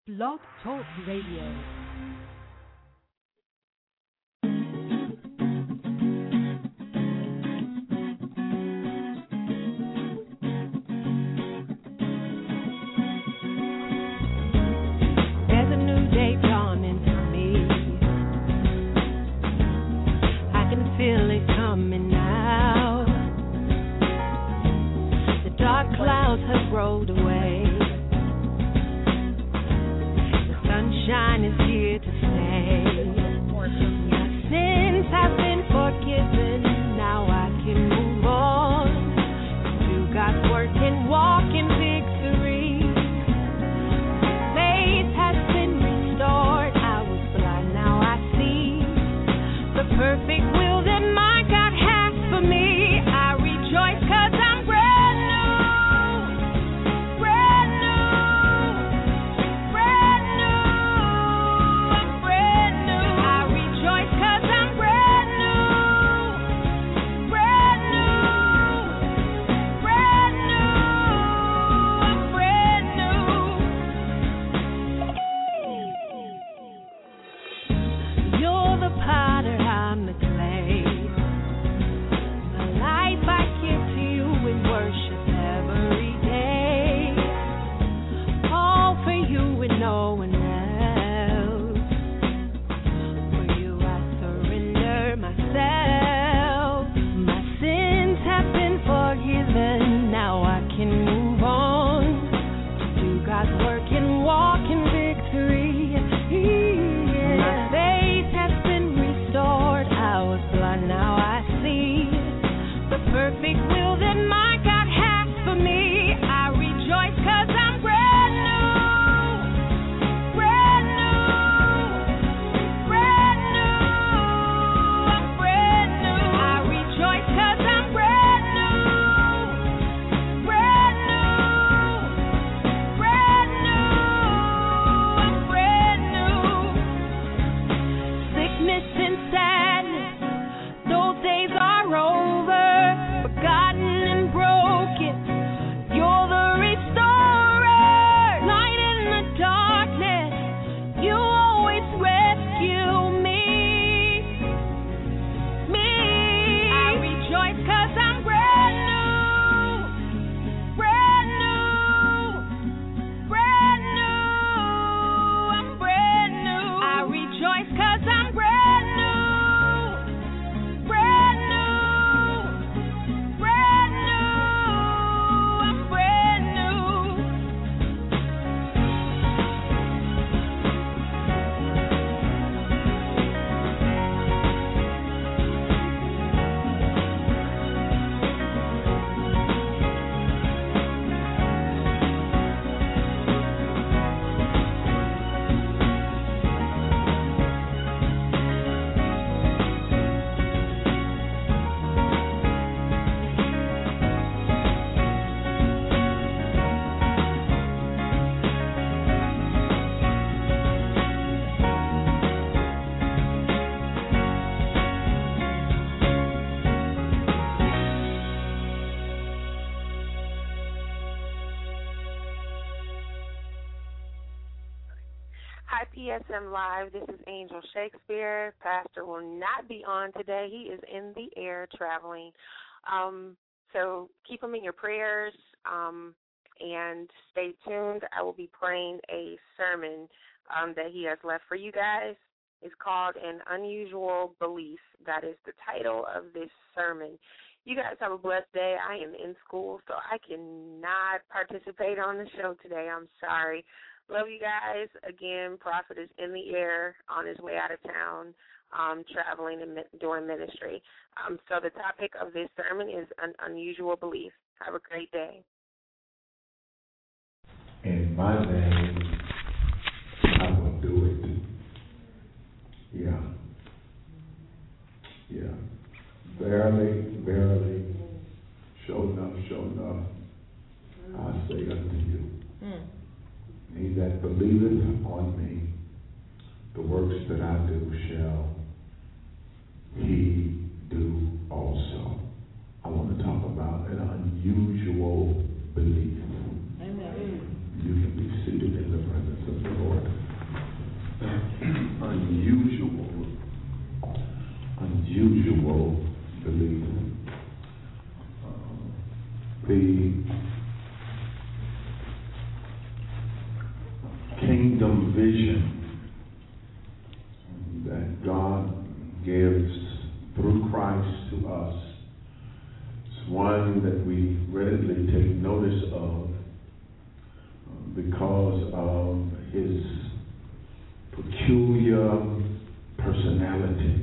Blog Talk Radio. Clouds have rolled away. The sunshine is here to stay. My sins have been forgiven. Now I can move on. Do God's work and walk in victory. Faith has been restored. I was blind, now I see the perfect will that my God has for me. I rejoice 'cause I'm brand new. PSM Live. This is Angel Shakespeare. Pastor will not be on today. He is in the air traveling. So keep him in your prayers and stay tuned. I will be praying a sermon that he has left for you guys. It's called An Unusual Belief. That is the title of this sermon. You guys have a blessed day. I am in school, so I cannot participate on the show today. I'm sorry. Love you guys. Again, Prophet is in the air on his way out of town, traveling and doing ministry. So the topic of this sermon is an unusual belief. Have a great day. In my name, I will do it. Yeah. Verily, verily, sure enough, I say unto you. He that believeth on me, the works that I do shall he do also. I want to talk about an unusual belief. Amen. You can be seated in the presence of the Lord. kingdom vision that God gives through Christ to us. It's one that we readily take notice of because of his peculiar personality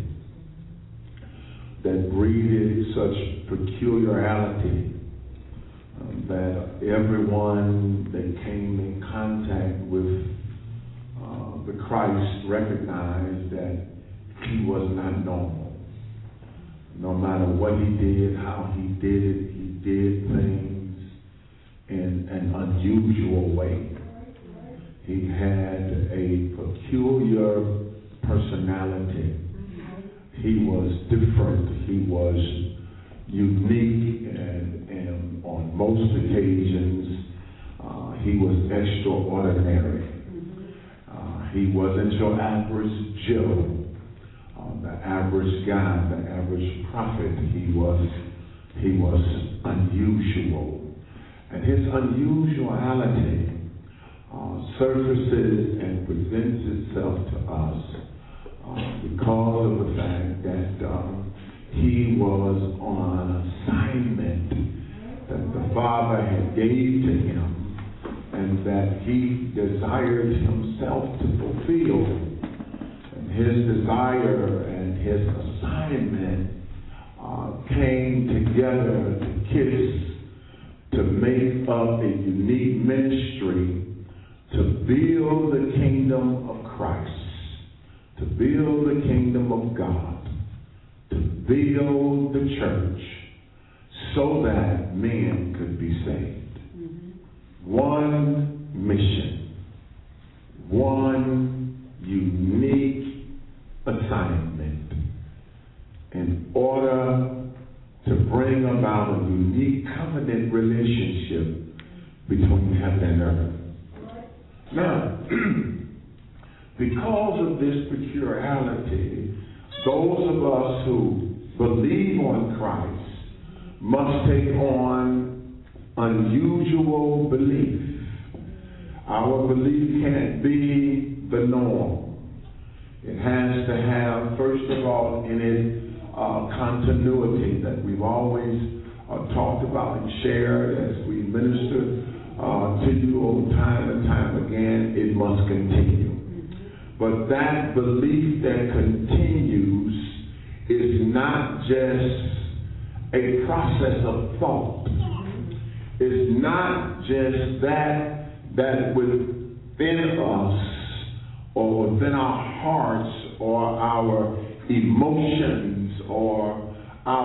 that breeded such peculiarity that everyone that came in contact with the Christ recognized that he was not normal. No matter what he did, how he did it, he did things in an unusual way. He had a peculiar personality. He was different. He was unique, and on most occasions, he was extraordinary. He wasn't your average Joe, the average guy, the average prophet. He was unusual, and his unusuality surfaces and presents itself to us because of the fact that he was on assignment that the Father had gave to him and that he desired himself to fulfill. And his desire and his assignment came together to kiss to make up a unique ministry to build the kingdom of Christ, to build the kingdom of God, to build the church so that men could be saved. One mission, one unique assignment in order to bring about a unique covenant relationship between heaven and earth. Now, because of this peculiarity, those of us who believe on Christ must take on unusual belief. Our belief can't be the norm. It has to have, first of all, in it continuity that we've always talked about and shared as we minister to you time and time again. It must continue. But that belief that continues is not just a process of thought. It's not just that within us or within our hearts or our emotions or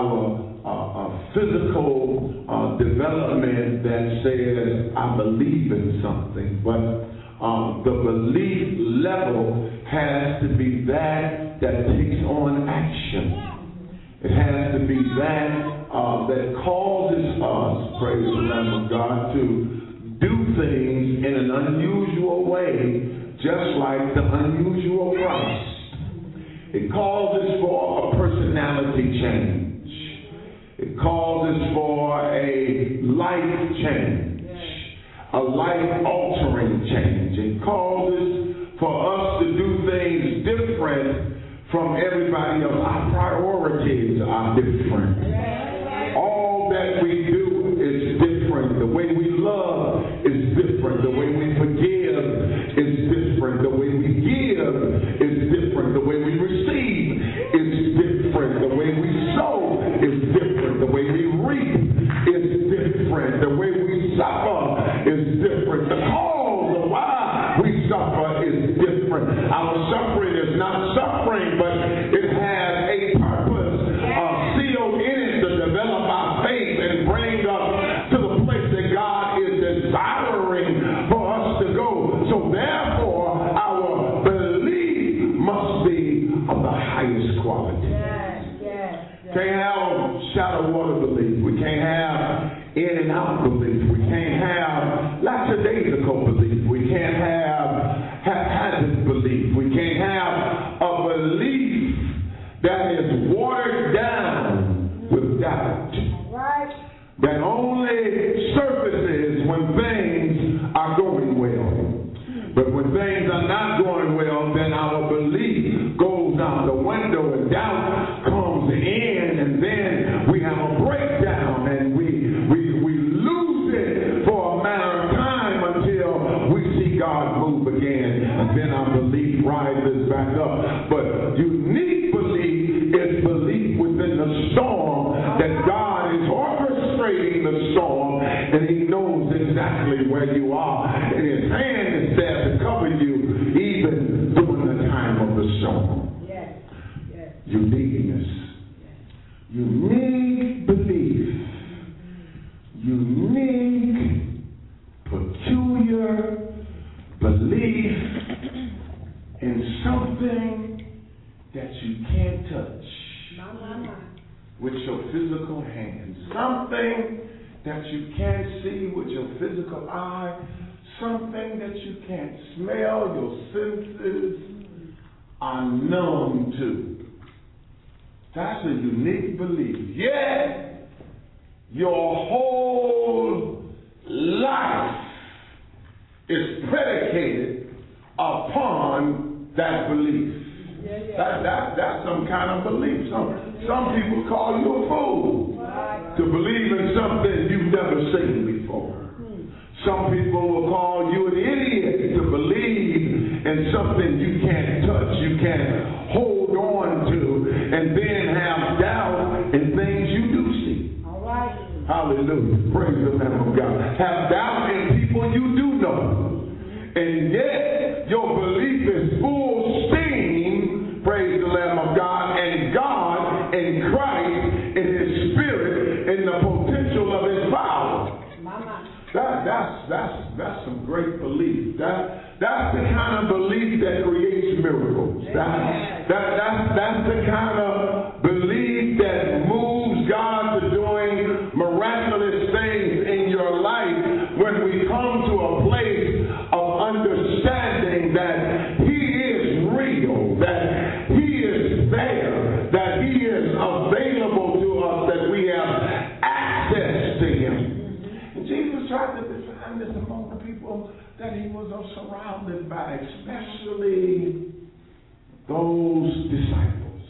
our physical development that says I believe in something, but the belief level has to be that takes on action. It has to be that causes us, praise the Lamb of God, to do things in an unusual way, just like the unusual Christ. It causes for a personality change. It causes for a life change, a life-altering change. It causes for us to do things different from everybody else. Our priorities are different. All that we do is different. The way we love is different. The way we forgive is different. The way we give is different. The way we receive is different. The way we sow is different. The way we reap is different. The way we suffer is different. The cause of why we suffer is different. Our suffering is not suffering, but it has a purpose sealed in it to develop our faith and bring us to the place that God is desiring for us to go. So therefore, our belief must be of the highest quality. Can't have shallow water belief. We can't have in and out belief. We can't have lackadaisical belief. We can't have haphazard belief. We can't have a belief that is watered down with doubt. That only surfaces when things are going well. But when when things are not going well, then our belief goes out the window and doubt comes in, and then we have a breakdown and we lose it for a matter of time until we see God move again, and then our belief rises back up. But unique belief is belief within the storm, that God is orchestrating the storm, and He knows exactly where you are, and His hand is there to cover you even during the time of the storm. Yes. Yes. Uniqueness. Unique belief. Unique, peculiar belief in something that you can't touch with your physical hands. Something that you can't see with your physical eye. Something that you can't smell. Your senses are numb to. That's a unique belief. Yet, your whole life is predicated upon that belief. That's some kind of belief. Some people call you a fool to believe in something you've never seen before. Some people will call you an idiot to believe in something you can't touch, you can't hold on to, and then have doubt in things you do see. All right. Hallelujah. Praise the Lamb of God. Have doubt in people you do know. And yet, your belief is full steam, praise the Lamb of God, and God and Christ and His Spirit and the potential of His power. That's some great belief. That's the kind of belief that creates miracles. That's the kind of belief that moves God to doing miraculous things in your life when we come to a place of understanding that He is real, that He is there, that He is available to us, that we have access to Him. Jesus tried to define this among the people that He was surrounded by, especially those disciples.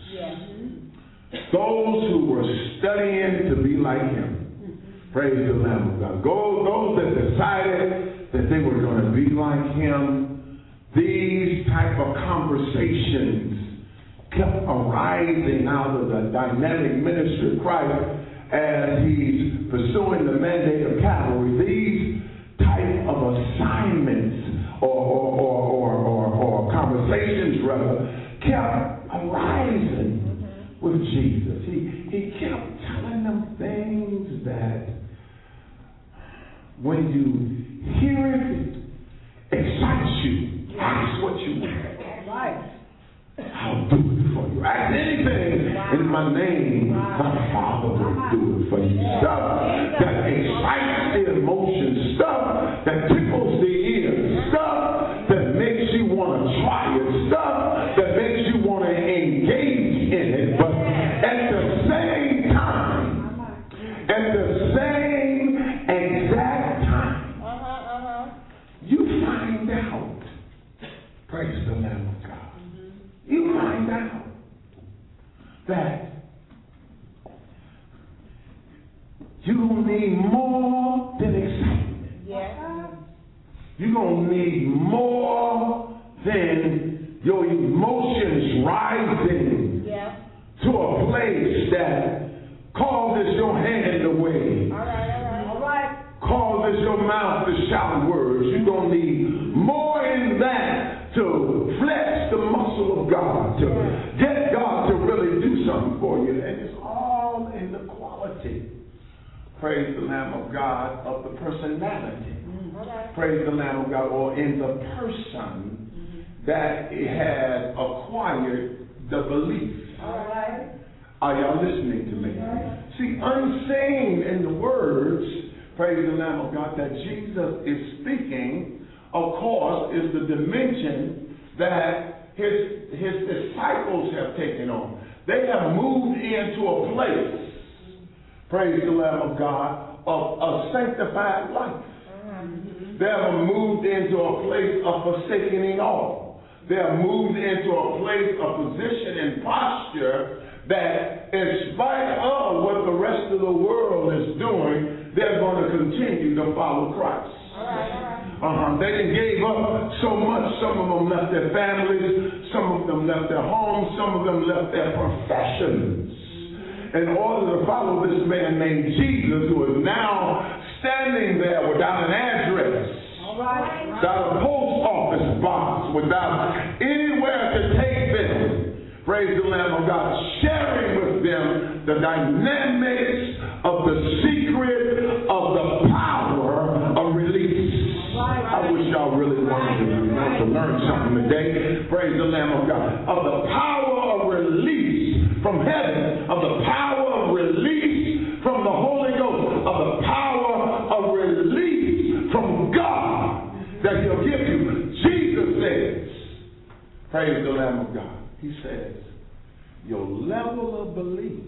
Those who were studying to be like Him. Praise the Lamb of God. Those that decided that they were going to be like Him. These type of conversations kept arising out of the dynamic ministry of Christ as He's pursuing the mandate of Calvary. These type of assignments or conversations rather kept arising with Jesus. He kept telling them things that when you hear it, excites you. Ask what you want. Right. I'll do it for you. Ask anything in my name, my Father will do it for you. Stuff that excites the emotions, stuff that tickles the ears, stuff that makes you want to try it, stuff that makes you want to engage in it. But at the same time, at the same exact time, you find out, praise the Lamb of God, you find out that you're going to need more than excitement. You're going to need more than your emotions rising to a place that causes your hand to wave. All right. Causes your mouth to shout words. You're going to need more in that to flex the muscle of God, to get God to really do something for you. And it's all in the quality, praise the Lamb of God, of the personality. Praise the Lamb of God, or in the person that has acquired the belief. Are y'all listening to me? See, unseen in the words, praise the Lamb of God, that Jesus is speaking, of course, is the dimension that his disciples have taken on. They have moved into a place, praise the Lamb of God, of a sanctified life. They have moved into a place of forsaking all. They have moved into a place of position and posture that in spite of what the rest of the world is doing, they're going to continue to follow Christ. They done gave up so much. Some of them left their families. Some of them left their homes. Some of them left their professions in order to follow this man named Jesus, who is now standing there without an address, without a post office box, without anywhere to take them. Praise the Lamb of God. Sharing with them the dynamics of the secret of the power of release. I wish y'all really wanted to learn something today. Praise the Lamb of God. Of the power of release from heaven. Of the power of release from the Holy Ghost. Of the power of release from God that He'll give you. Jesus says, praise the Lamb of God. He says, your level of belief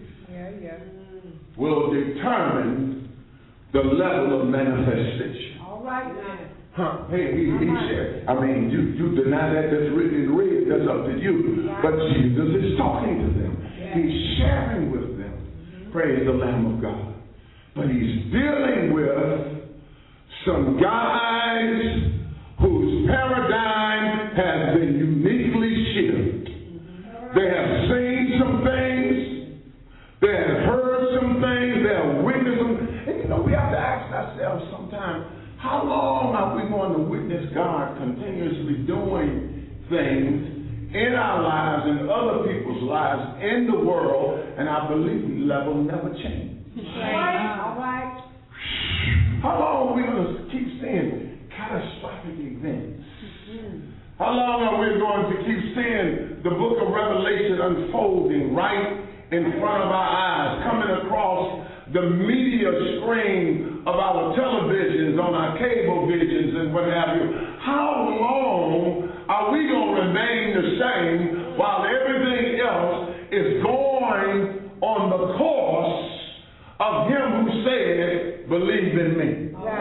will determine the level of manifestation. All right, man. Hey, he said, I mean, you deny that that's written in red, that's up to you. But Jesus is talking to them. He's sharing with them. Praise the Lamb of God. But He's dealing with some guys whose paradigm has been uniquely shifted. They have seen some things. They have heard some things. They have witnessed them. And we have to ask ourselves sometimes, how long are we going to witness God continuously doing things in our lives and other people's lives in the world, and our belief level never change? All right. How long are we going to keep seeing catastrophic events? How long are we going to keep seeing the book of Revelation unfolding right in front of our eyes, coming across the media screen of our televisions, on our cable visions and what have you? How long are we going to remain the same while everything else is going on the course of Him who said, believe in me?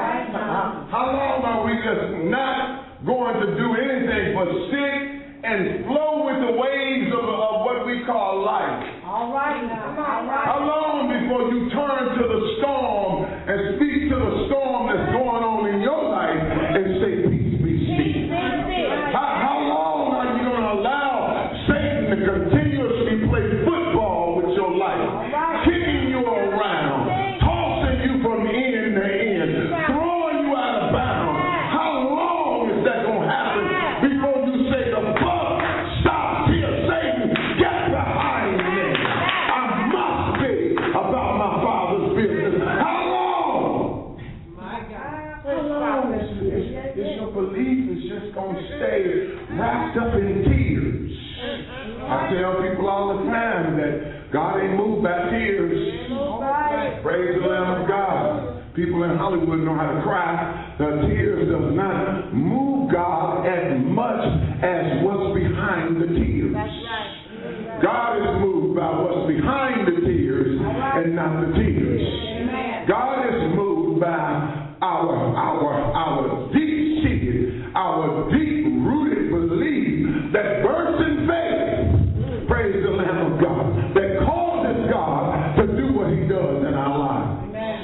How long are we just not going to do anything but sit and flow with the waves of what we call life? All right now. All right. How long before you turn to the storm and speak to the storm that's going on in your life and say, peace be still? How long are you going to allow Satan to continuously play football with your life, kicking you around, tossing you from end to end, throwing you out of bounds? How long is that going to happen before you say, the buck stops here, Satan, get behind me? I must be about my Father's business. How long? My God. How long is your belief is just going to stay wrapped up in tears? I tell people all the time that God ain't moved by tears. Praise the Lamb of God. People in Hollywood know how to cry. The tears does not move God as much as what's behind the tears. God is moved by what's behind the tears and not the tears. God is moved by our deep-seated, our deep-rooted belief that bursts in faith, praise the Lamb of God, that causes God to do what He does in our lives.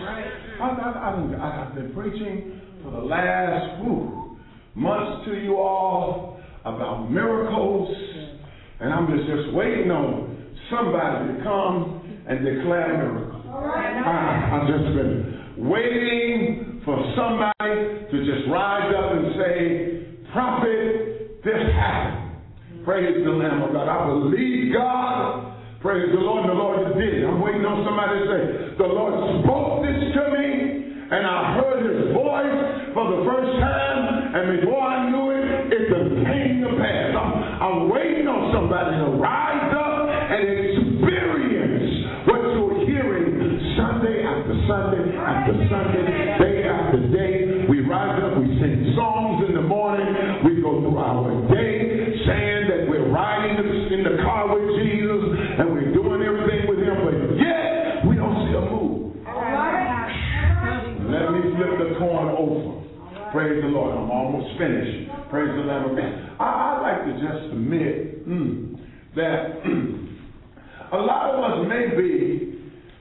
I've been preaching for the last months to you all about miracles, and I'm just waiting on somebody to come and declare miracles. I've just been waiting for somebody to just rise up and say, prophet, this happened. Praise the Lamb of God. I believe God. Praise the Lord, and the Lord just did it. I'm waiting on somebody to say, the Lord spoke this to me, and I heard His voice for the first time, and before I knew it, it came to pass. I'm waiting on somebody to rise up and experience what you're hearing Sunday after Sunday after Sunday, day after day. We rise up, we sing songs in the morning, we go through our day saying that we're riding in the car with Jesus and we're doing everything with Him, but yet we don't see a move. Let me flip the coin over. Praise the Lord. I'm almost finished. Praise the Lamb of God. I'd like to just admit that a lot of us may be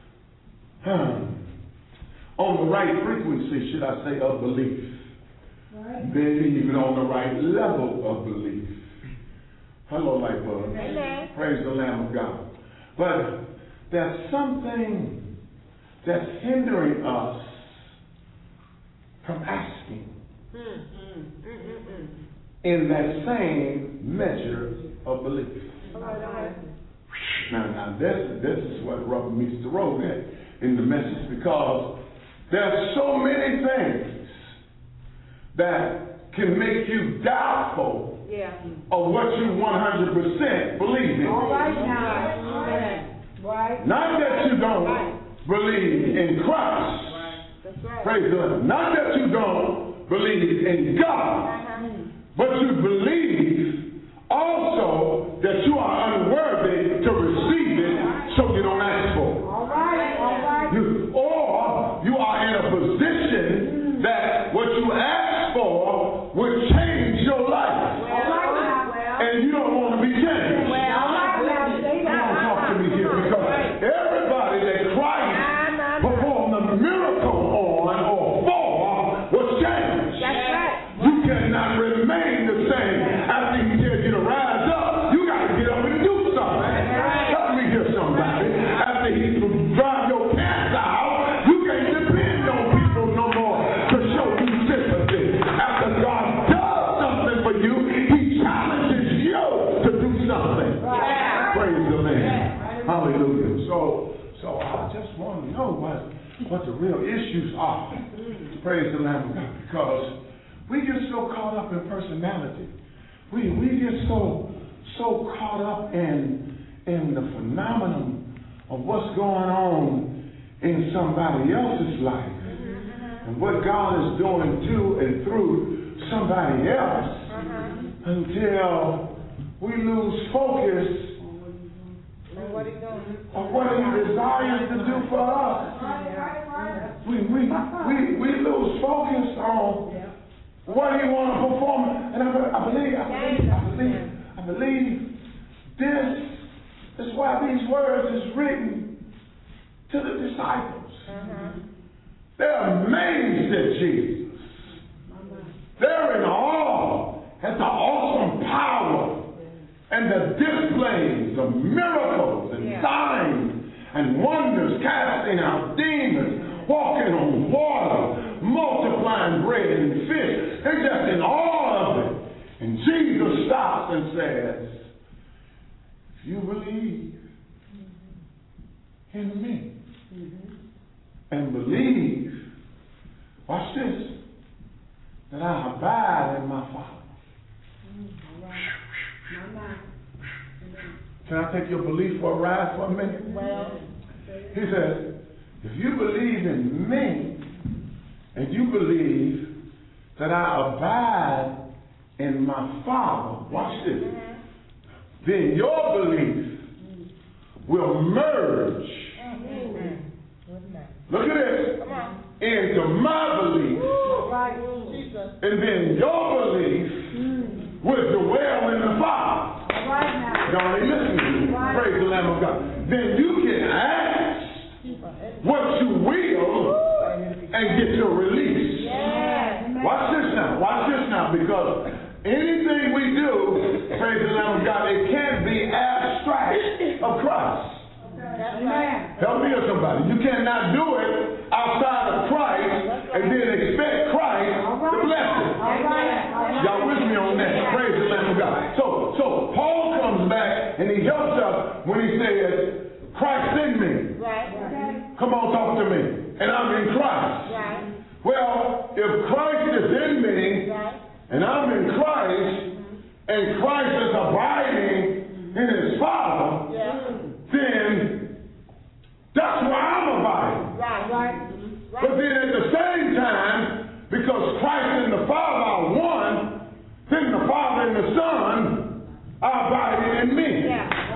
on the right frequency, should I say, of belief. Maybe even on the right level of belief. Hello, Lightbulb. Amen. Praise the Lamb of God. But there's something that's hindering us from asking in that same measure of belief. Now this is what rubber meets the road in the message, because there's so many things that can make you doubtful of what you 100% believe in. All right now. Right. Not that you don't believe in Christ. That's right. Praise God. Not that you don't believe in God, but you believe also that you are unworthy to receive it, so you don't ask for it. All right. Or you are in a position that what you ask for will change your life. And you don't want to be changed. Talk to me here, because everybody that Christ performed a miracle on or for was changed. That's right. You cannot remain the same after he tells you to rise up. You got to get up and do something. Let me hear somebody. After he drive your cancer out, you can't depend on people no more to show you sympathy. After God does something for you, he challenges you to do something. Praise the man. Hallelujah. So I just want to know what the real issues are. Praise the Lamb of God. Because we get so caught up in personality. We get so caught up in the phenomenon of what's going on in somebody else's life and what God is doing to and through somebody else until we lose focus of what he desires to do for us. We lose focus on what he wants to perform. And I believe this is why these words is written to the disciples. They're amazed at Jesus. They're in awe at the awesome power and the displays of miracles and signs and wonders, casting out demons, walking on water, multiplying bread and fish. They're just in awe of it. And Jesus stops and says, if you believe in me and believe, watch this, that I abide in my Father. Can I take your belief for a ride for a minute? He says, if you believe in me and you believe that I abide in my Father, watch this, then your belief will merge. Look at this. Into my belief. And then your belief will dwell in the Father. Y'all ain't listening to me. Praise the Lamb of God. Then you can ask what you will and get your release. Watch this now, because anything we do, praise the Lamb of God, it can't be abstract of Christ. Help me or somebody. You cannot do it outside of Christ and then expect Christ to bless it. Y'all with me on that? Praise the Lamb of God. So Paul comes back and he helps us when he says, Christ in me. Come on, talk to me. And I'm in Christ. Well, if Christ is in me and I'm in Christ and Christ is abiding in his Father, then that's where I'm abiding. But then at the same time, because Christ and the Father are one, then the Father and the Son are abiding in me.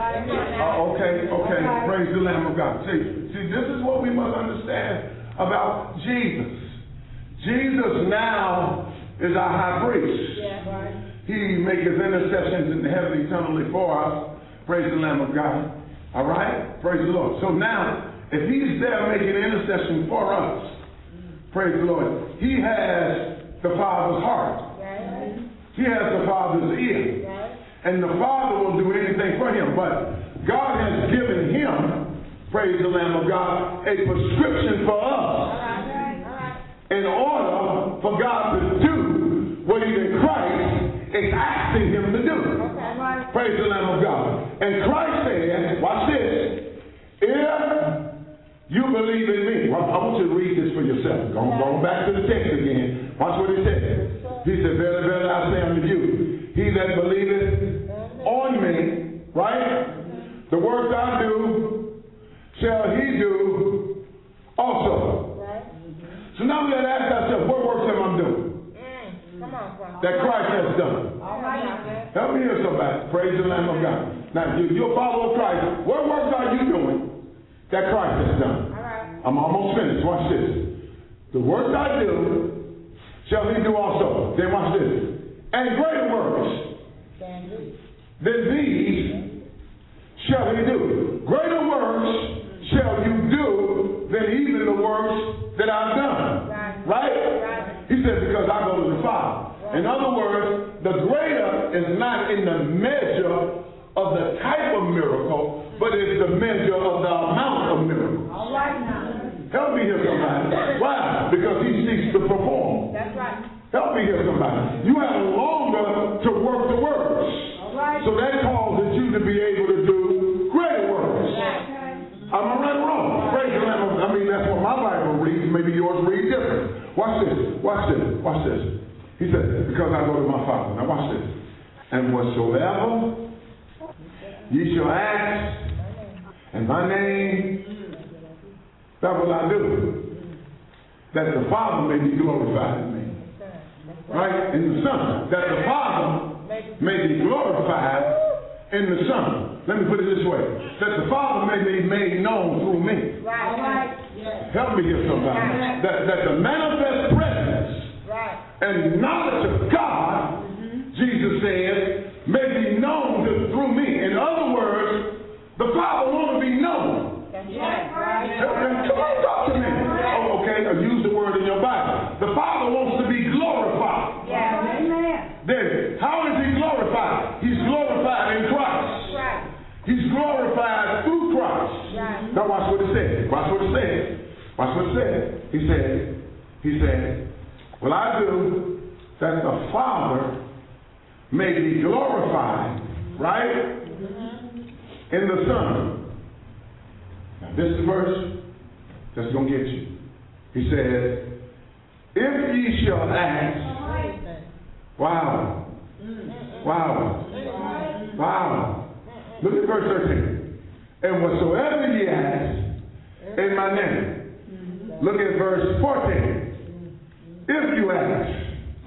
Okay. Praise the Lamb of God. See, this is what we must understand about Jesus. Jesus now is our high priest. He makes intercessions in the heavenly eternally for us. Praise the Lamb of God. All right? Praise the Lord. So now, if he's there making intercession for us, praise the Lord, he has the Father's heart. He has the Father's ear. And the Father will do anything for him. But God has given him, praise the Lamb of God, a prescription for us in order for God to do what even Christ is asking him to do. Praise the Lamb of God. And Christ said, watch this, if you believe in me. I want you to read this for yourself. Going back to the text again. Watch what he said. He said, verily, verily, I say unto you, he that believeth on me, right? The works I do, shall he do also. So now we got to ask ourselves, what works am I doing? That Christ has done. Help me hear somebody. Praise the Lamb of God. Now, you're a follower of Christ. What works are you doing that Christ has done? I'm almost finished. Watch this. The works I do, shall he do also. Then watch this. And greater works than these shall he do. Greater works shall you do than even the works that I've done. Right? He said, because I go to the Father. In other words, the greater is not in the measure of the type of miracle, but it's the measure of the amount of miracles. All right now. Help me here, somebody. Why? Because he seeks to perform. That's right. Help me here, somebody. You have longer to work the works. All right. So that causes you to be able to do greater works. Am I right or wrong? Praise the Lamb. I mean, that's what my Bible reads. Maybe yours reads different. Watch this. Watch this. Watch this. He said, because I go to my Father. Now watch this. And whatsoever ye shall ask in my name, that will I do, that the Father may be glorified in me. Right? In the Son. That the Father may be glorified in the Son. Let me put it this way. That the Father may be made known through me. Right. Help me here somebody. That the manifest presence and knowledge of God, Jesus said, may be known through me. In other words, the Father wants to be known. Come on, talk to me. Oh, okay, now use the word in your Bible. The Father wants to be glorified. Then, how is he glorified? He's glorified in Christ. He's glorified through Christ. Now watch what it says. Watch what it says. Watch what it says. He said, well, I do that the Father may be glorified, right? In the Son. Now this is the verse that's going to get you. He said, if ye shall ask, wow. Look at verse 13. And whatsoever ye ask in my name. Look at verse 14. If you ask.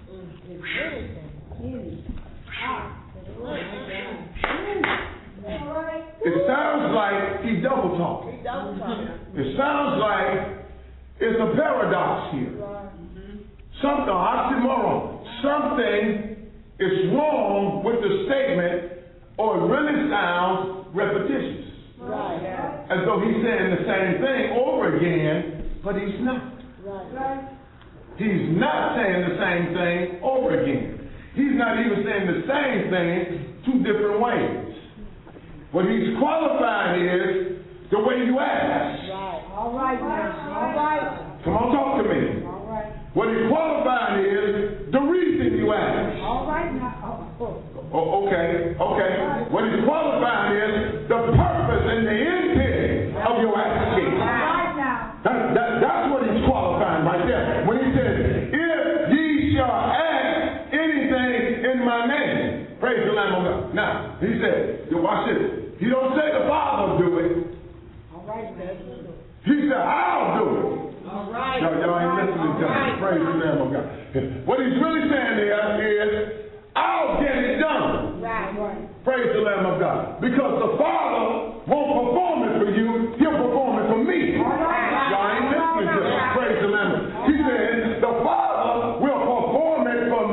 It sounds like he double talking. It sounds like it's a paradox here. Something, oxymoron. Something is wrong with the statement, or it really sounds repetitious. As though he's saying the same thing over again, but he's not. He's not saying the same thing over again. He's not even saying the same thing two different ways. What he's qualifying is the way you ask. All right. Come on, talk to me. All right. What he's qualifying is the reason you ask. All right now. Okay. What he's qualifying is the purpose and the intent of your asking. All right now. That's what he's qualifying right there. When he says, if ye shall ask anything in my name, praise the Lamb of God. Now, he said, watch this. He don't say the Father will do it. All right, he said, I'll do it. All right. Y'all ain't listening to me. Praise the Lamb of God. What he's really saying there is, I'll get it done. Right. Praise the Lamb of God. Because the Father won't perform it for you, he'll perform it for me. All right. Y'all ain't listening to me. Praise the Lamb. He said, the Father will perform it for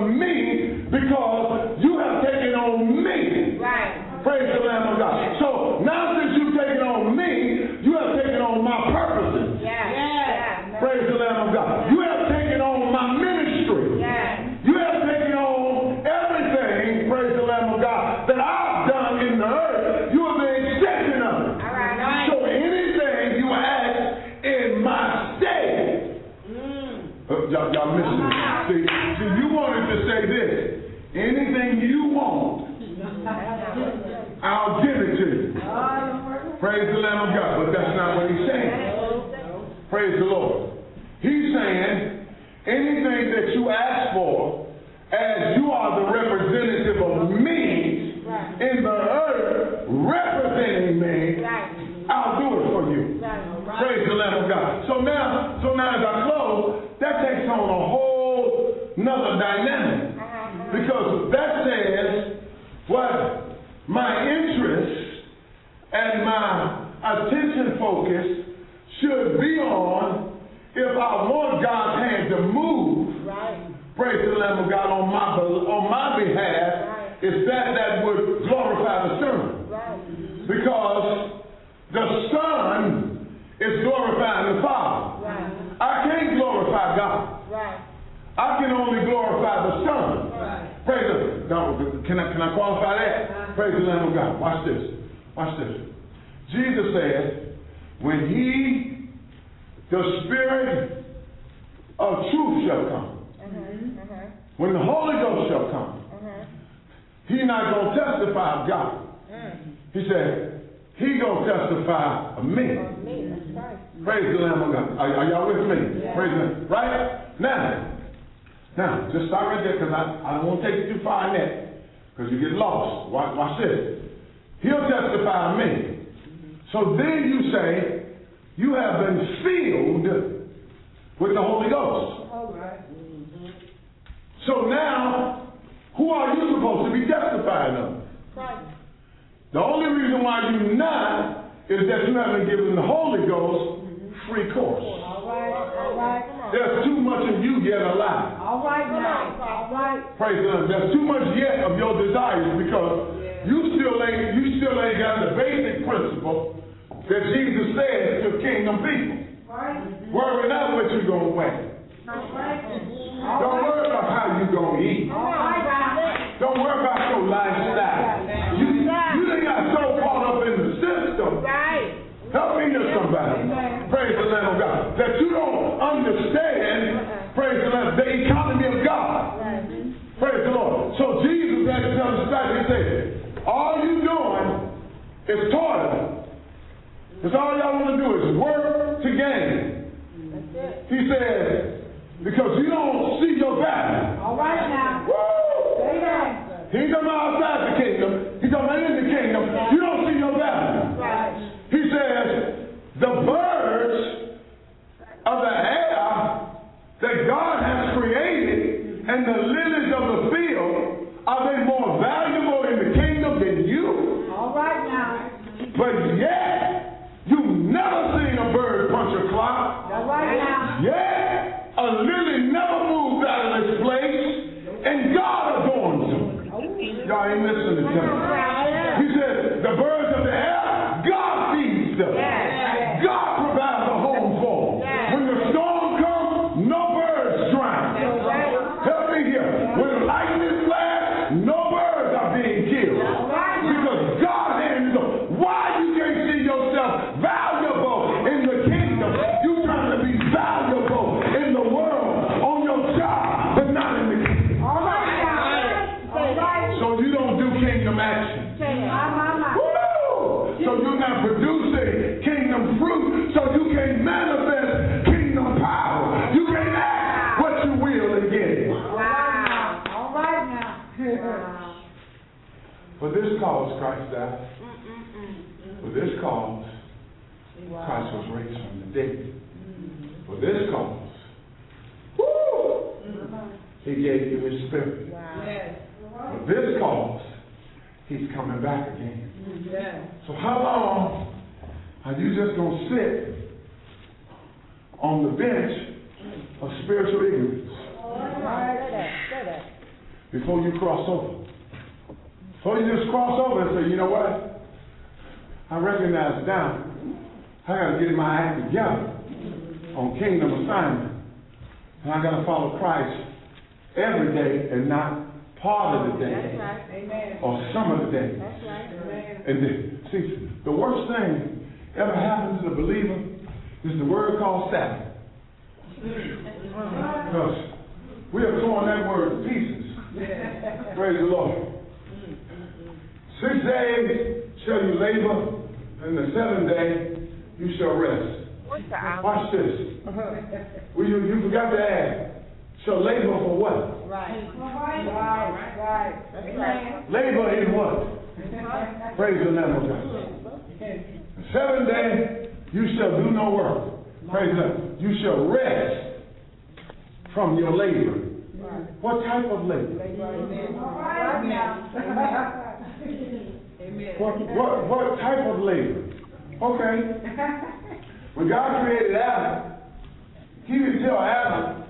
Praise the Lamb of God. So now since you've taken on me, you have taken on my purposes. Praise the Lamb of God. You have taken on my ministry. You have taken on everything, praise the Lamb of God, that I've done in the earth. You are the extension of it. So anything you ask in my stead, y'all missing it. See, you wanted to say this. Anything you want, I'll give it to you. Praise the Lamb of God. But that's not what he's saying. Praise the Lord. He's saying anything that you ask for, as you are the representative of me in the earth, representing me, I'll do it for you. Praise the Lamb of God. So now as I close, that takes on a whole nother dynamic. Because that says what my interest and my attention focus should be on if I want God's hand to move. Praise the Lamb of God on my behalf, is that would glorify the Son. Because the Son is glorifying the Father. I can't glorify God. I can only glorify the Son. Praise the Lord. Can I qualify that? Praise the Lamb of God. Watch this. Jesus said, when the Spirit of truth shall come, when the Holy Ghost shall come, He's not going to testify of God. He said, He going to testify of me. Praise the Lamb of God. Are y'all with me? Praise the Lamb. Right? Now, just stop right there because I don't want to take you too far in that because you get lost. Watch this. He'll testify of me. So then you say, you have been filled with the Holy Ghost. So now, who are you supposed to be testifying of? The only reason why you're not is that you haven't given the Holy Ghost free course. There's too much of you yet alive. Praise God. There's too much yet of your desires because you still ain't got the basic principle that Jesus said to kingdom people. Worry not what you're going to wear. Don't worry about how you're going to eat. Don't worry about your lifestyle. You done got so caught up in the system. Help me to somebody. Praise the Lamb of God. That you don't understand, praise the Lamb, the economy of God. Praise the Lord. So Jesus had to tell us back, he said, all you doing is toiling. Because all y'all want to do is work to gain. He said, because you don't see your value. All right now. Woo! He ain't talking about outside the kingdom. He's talking about in the kingdom. You don't see your value. He says, the birds of the air that God has created and the lilies of the field, are they more valuable in the kingdom than you? All right now. But yet, you've never seen a bird punch a clock. All right now. Yet, a lily never moves out of its place, and God adorns them. Y'all ain't listening to me. He said, the birds of the air, God feeds them. God provides a home for them. When the storm comes, no birds drown. Help me here. When lightning flash, no birds are being killed. Because God hands them. Why you can't see yourself valuable in the kingdom? You trying to be valuable in the world, on your job, but not in the kingdom. All right. So you don't do kingdom action. Woo! So you're not producing kingdom fruit, so you can't manifest kingdom power. You can't ask what you will and get it. Wow. All right now. For this cause Christ died. For this cause Christ was raised from the dead. For this cause, He gave you His Spirit. For this cause, He's coming back again. So how long are you just going to sit on the bench of spiritual ignorance before you cross over? So you just cross over and say, you know what? I recognize now I got to get my act together on kingdom assignment. And I got to follow Christ every day and not part of the day. That's right. Amen. Or some of the day. That's right. Amen. And see, the worst thing ever happens to the believer is the word called Sabbath. Because we have torn that word to pieces. Praise the Lord. 6 days shall you labor, and the 7th day you shall rest. Watch this. You forgot to add. Shall labor for what? Right. That's right. Labor in what? Praise the name of God. The 7th day you shall do no work. Praise God. You shall rest from your labor. What type of labor? What type of labor? Okay. When God created Adam, He didn't tell Adam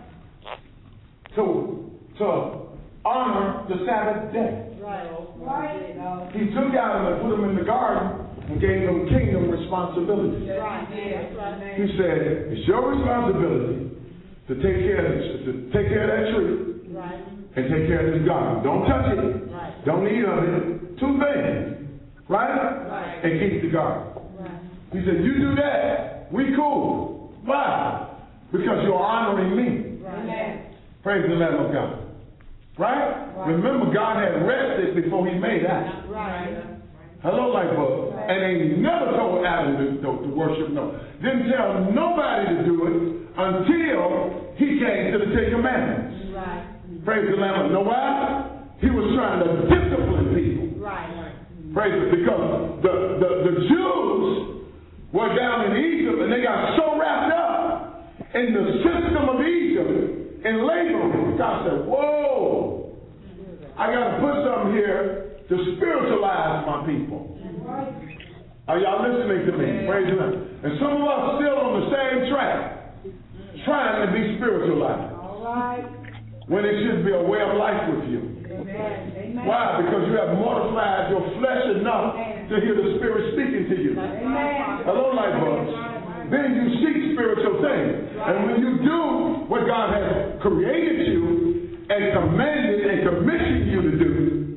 to honor the Sabbath day. Right. He took Adam and put him in the garden and gave him kingdom responsibility. He said, it's your responsibility to take care of that tree and take care of this garden. Don't touch it. Don't eat of it. 2 things. Right? And keep the garden. He said, you do that, we cool. Why? Because you're honoring me. Praise the Lamb of God. Right? Remember, God had rested before He made Adam. Hello, Lightbulb. And He never told Adam to worship no. Didn't tell nobody to do it until He came to the 10 Commandments. Praise the Lamb of God. Know why? He was trying to discipline people. Praise it. Because the Jews were down in Egypt and they got so wrapped up in the system of Egypt and laboring. God said, whoa, I got to put something here to spiritualize my people. Are y'all listening to me? Praise God. And some of us still on the same track, trying to be spiritualized. When it should be a way of life with you. Why? Because you have mortified your flesh enough to hear the Spirit speaking to you. Hello, Lightbulbs. Then you seek spiritual things. And when you do what God has created you and commanded and commissioned you to do,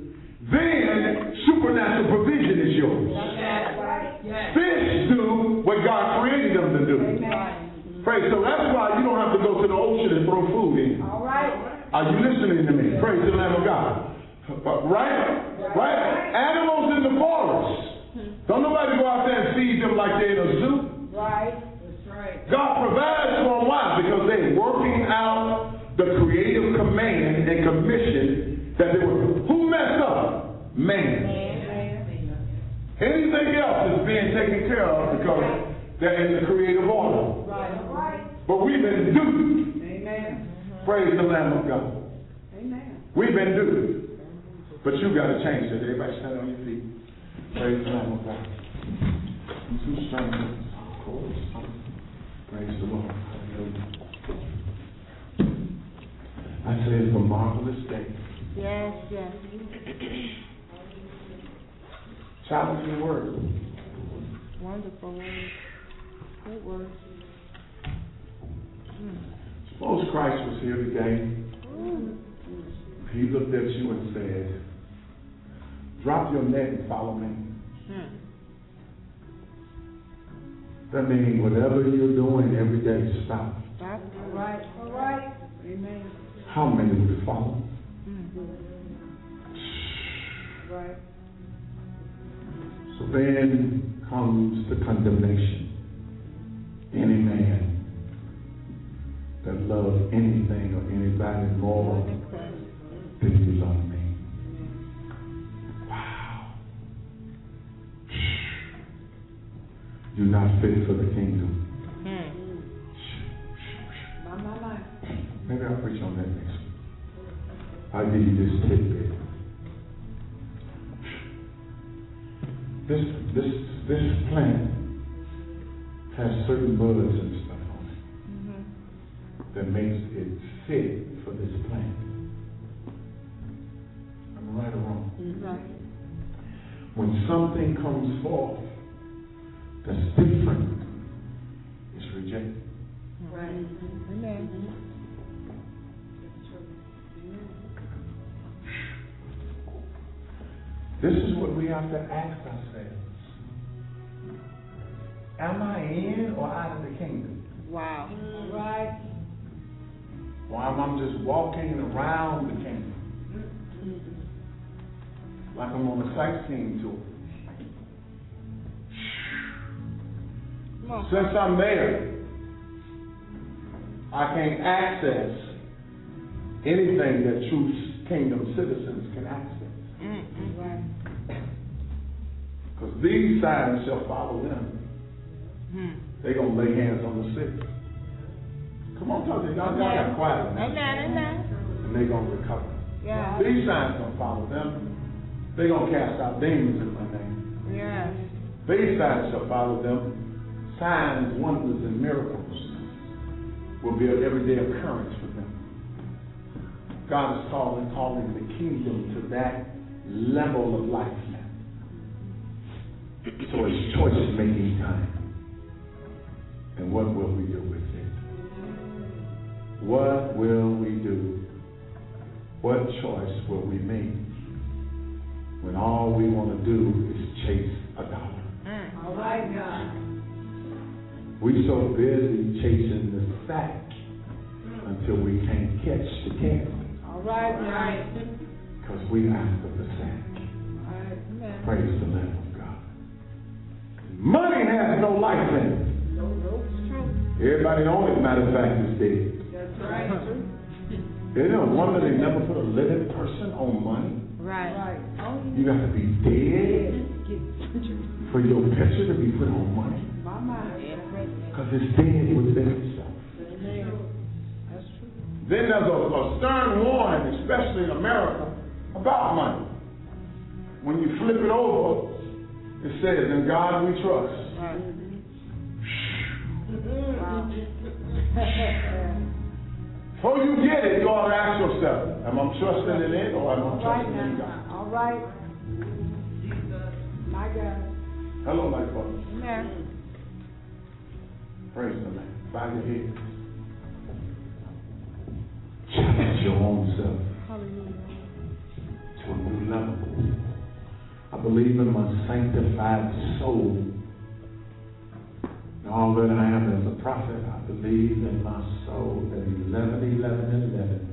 then supernatural provision is yours. Fish do what God created them to do. Praise. So that's why you don't have to go to the ocean and throw food in. Are you listening to me? Praise the Lamb of God. Right? Animals in the forest. Don't nobody go out there and feed them like they're in a zoo. God provides for them. Why? Because they're working out the creative command and commission that they were. Who messed up? Man. Anything else is being taken care of because they're in the creative order. But we've been duped. Praise the Lamb of God. We've been duped. But you got to change it. Everybody stand on your feet. Praise the Lamb of God. I'm too strong. Of course. Praise the Lord. I say it's a marvelous day. Yes. Challenging word. Wonderful word. Good word. Suppose Christ was here today. He looked at you and said, drop your net and follow me. That means whatever you're doing every day, stop. All right. Amen. How many would follow? Right. So then comes the condemnation. Any man that loves anything or anybody more than you love me. Wow. You're not fit for the kingdom. Maybe I'll preach on that next week. I'll give you this tidbit. This plant has certain buds and stuff on it that makes it fit for this plant. Am I right or wrong? when something comes forth that's different, it's rejected. Right. Amen. This is what we have to ask ourselves. Am I in or out of the kingdom? Wow. Right. Or am I just walking around the kingdom? Like I'm on a sightseeing tour. Since I'm there, I can't access anything that true kingdom citizens can access. Right. Because these signs shall follow them. They're going to lay hands on the sick. Come on, talk to y'all. Y'all got quiet. Amen. And they're going to recover. Yeah. These signs going to follow them. They're going to cast out demons in my name. Yes. These signs shall follow them. Signs, wonders, and miracles will be an everyday occurrence for them. God is calling the kingdom to that level of life now. So it's choice making time. And what will we do with it? What will we do? What choice will we make when all we want to do is chase a dollar? All right, God. We're so busy chasing the sack until we can't catch the cat. All right. Because we after the sack. All right. Amen. Praise the Lamb of God. Money has no life in it. Nope. It's true. Everybody on it, matter of fact, is dead. That's right. You know, wonder they never put a living person on money. Right. You got to be dead for your picture to be put on money. My mind. Because it's dead within itself. That's true. Then there's a stern warning, especially in America, about money. When you flip it over, it says, "In God we trust." Right. Before you get it, you ought to ask yourself, am I trusting in it or am I trusting in God? All right. My God. Hello, my brothers. Amen. Praise the Lord. Bow your heads. Challenge your own self to a new level. I believe in my sanctified soul. And all that I am as a prophet, I believe in my soul that 11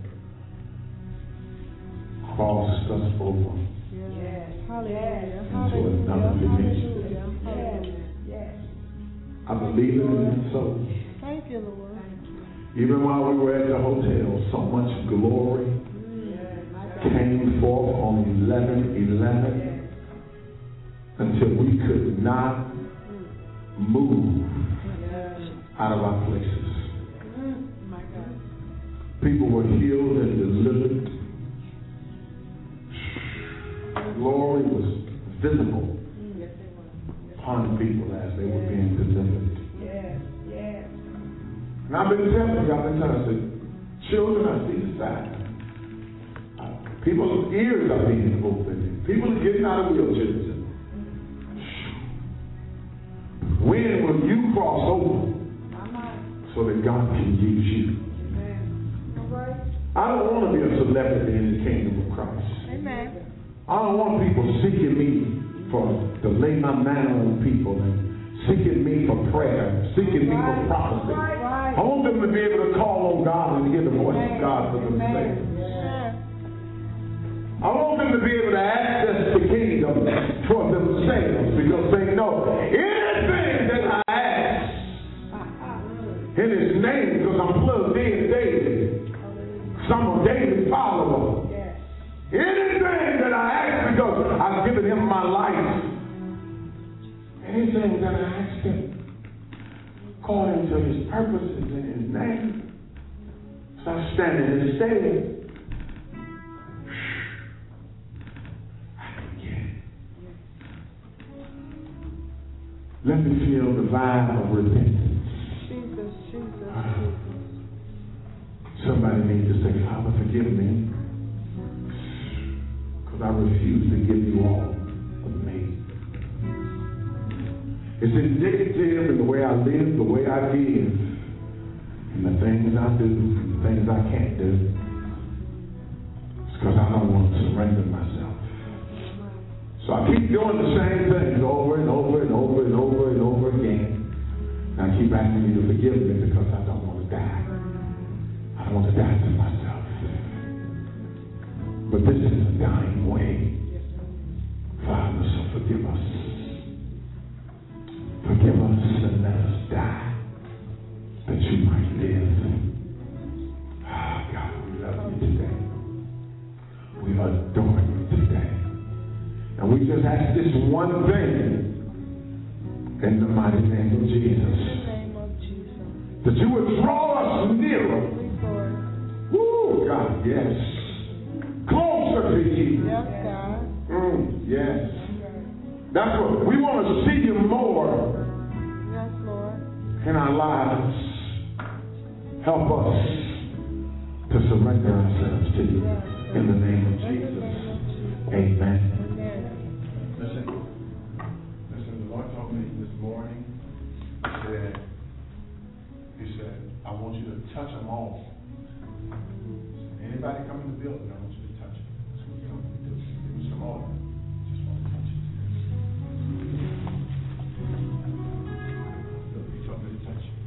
crossed us over Yes. Hallelujah. into another dimension. Yes. I believe in my soul. Thank you, Lord. Even while we were at the hotel, so much glory came forth on 11/11 until we could not move out of our places. My God. People were healed and delivered. Glory was visible upon people as they were being delivered. Yes. And I've been telling you, I said, children are seeing signs. People's ears are being opened. People are getting out of wheelchairs. When will you cross over so that God can use you? Amen. All right. I don't want to be a celebrity in the kingdom of Christ. Amen. I don't want people seeking me to lay my mantle on people and seeking me for prayer, seeking me for prophecy. Right. I want them to be able to call on God and hear the voice of God for themselves. I want them to be able to access the kingdom for themselves because they know anything that I ask in His name, because I'm plugged in daily, because I'm a daily follower. Anything that I ask, because I've given Him my life, anything that I ask Him according to His purposes in His name, so I stand in His stead. Let me feel the vibe of repentance. Jesus. Somebody needs to say, Father, forgive me, because I refuse to give you all of me. It's indicative in the way I live, the way I give, and the things I do, and the things I can't do. It's because I don't want to surrender myself. So I keep doing the same things over and over and over and over and over again. And I keep asking you to forgive me because I don't want to die. I don't want to die to myself. But this is a dying way. Father, so forgive us. Forgive us and let us die that you might live. Ah, God, we love you today. We adore you today. And we just ask this one thing in the mighty name of Jesus. That you would draw us nearer. Woo, God, yes. Closer to you. Yes, God. Yes. That's what we want to see you more. Yes, Lord. In our lives. Help us to surrender ourselves to you. In the name of Jesus. Amen. Listen, the Lord told me this morning, He said, I want you to touch them all. Anybody come in the building, I want you to touch them. That's what you want to do. Give me some more. Just want to touch it. Look, He told me to touch you.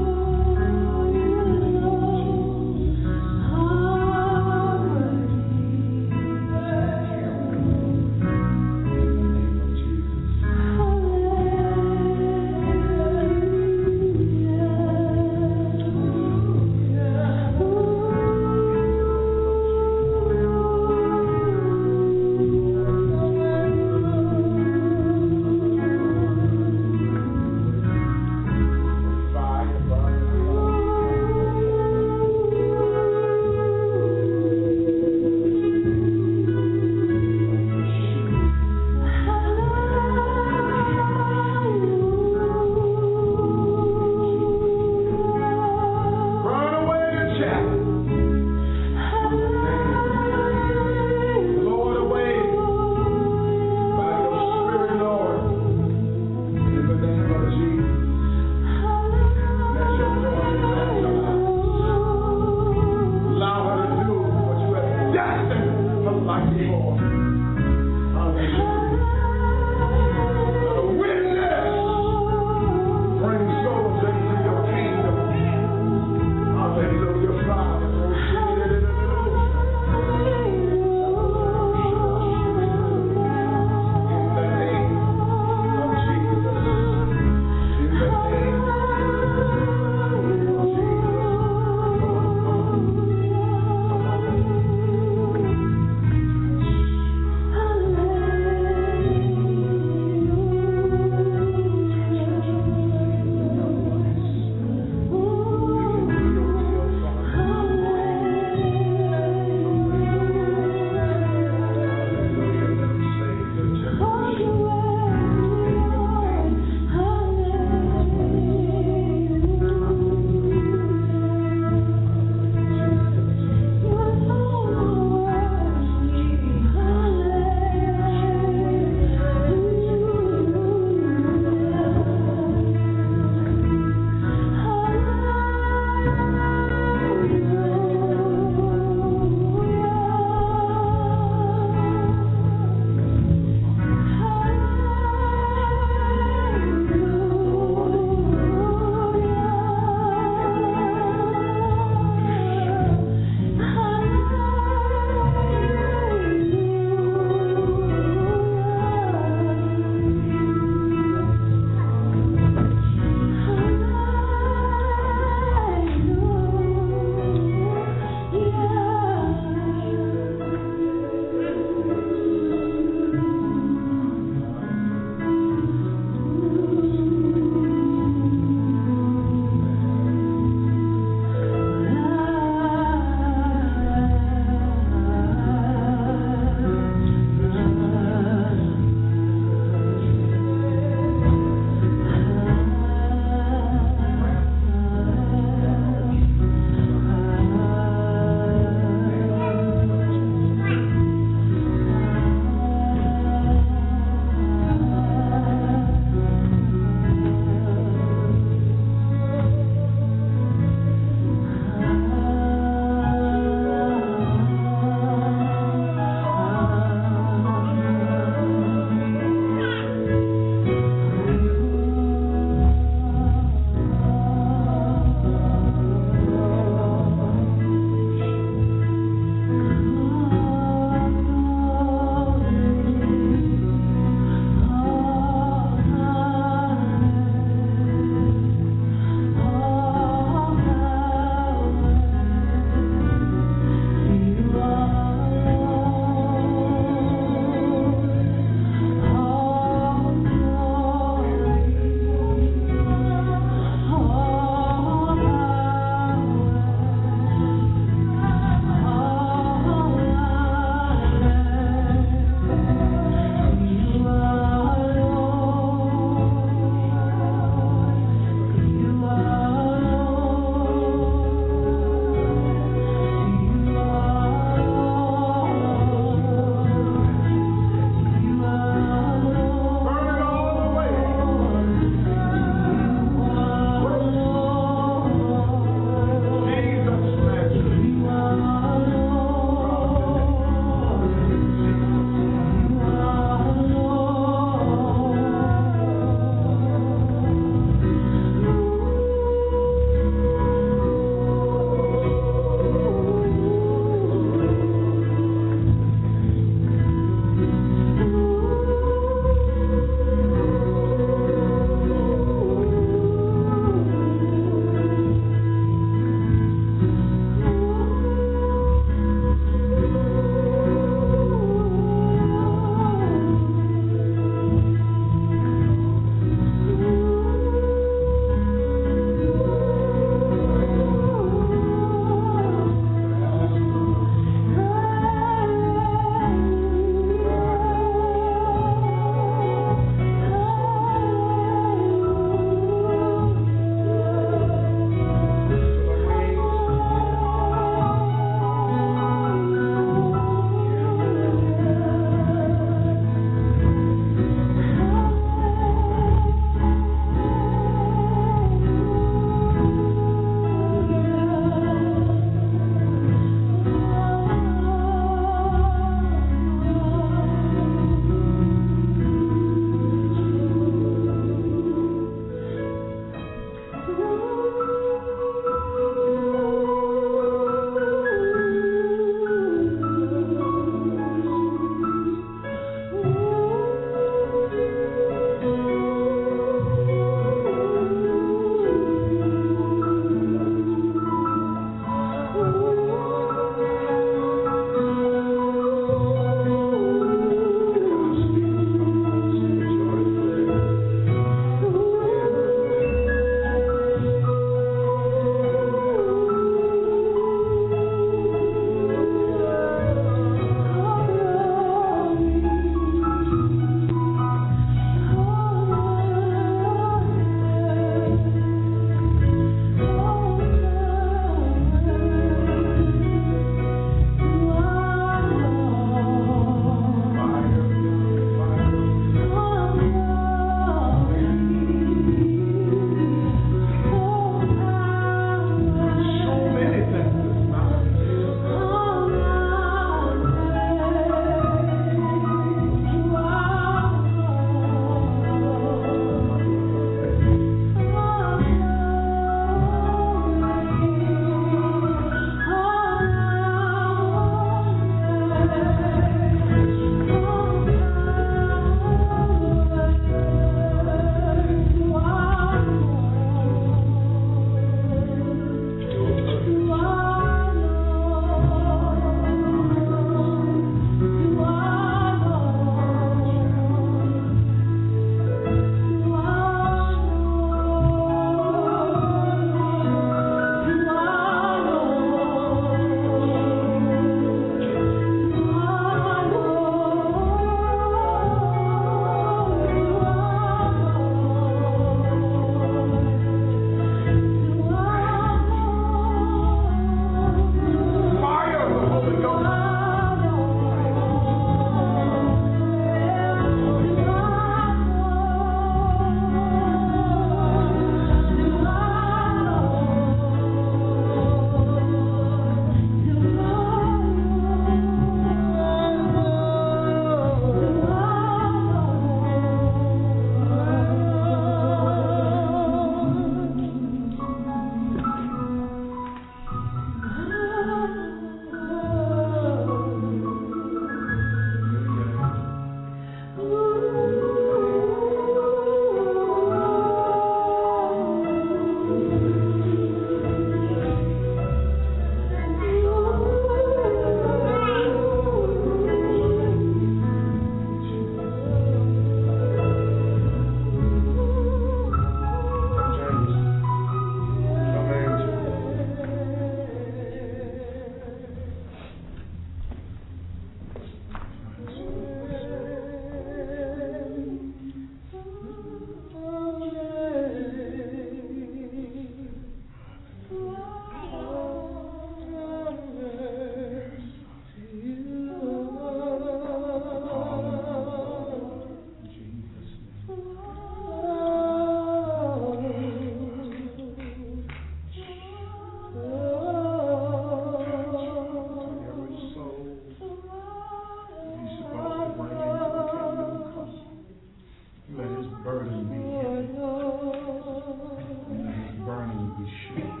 his burden be heavy. And let his burden be shaken.